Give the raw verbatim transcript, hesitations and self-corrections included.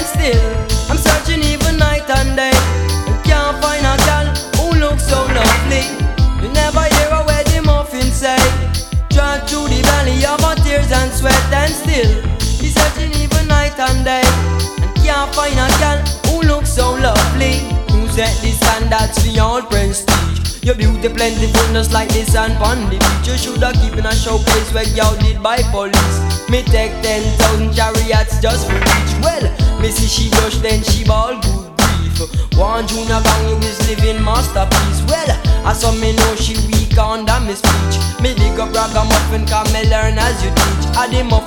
still I'm searching even night and day. I can't find a girl who looks so lovely. You never hear a wedding muffin say. Drive through the valley of our tears and sweat, and still he's searching even night and day. And can't find a girl who looks so lovely. Who set the standards for your prestige? Your beauty plentiful just like the sand on the beach. You shoulda keep in a showcase where y'all did by police. Me take ten thousand chariots just for reach. Well, me see she blush then she ball good grief. One Junior Gang you is living masterpiece. Well, I saw me know she weak under me speech. Me dig up ragamuffin cause me learn as you teach. I the